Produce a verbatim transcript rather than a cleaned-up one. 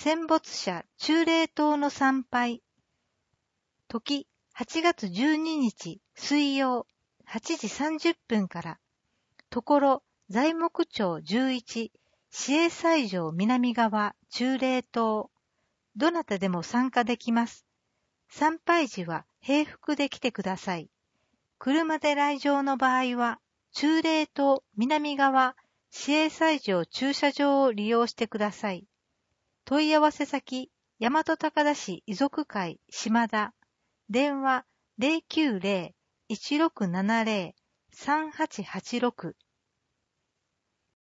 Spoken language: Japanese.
戦没者忠霊塔の参拝。時、はちがつじゅうににち水曜はちじさんじゅっぷんから。ところ、材木町じゅういち、市営西条南側忠霊塔。どなたでも参加できます。参拝時は平服で来てください。車で来場の場合は、忠霊塔南側市営西条駐車場を利用してください。問い合わせ先、大和高田市遺族会島田。電話 ゼロきゅうゼロ いちろくななゼロ さんはちはちろく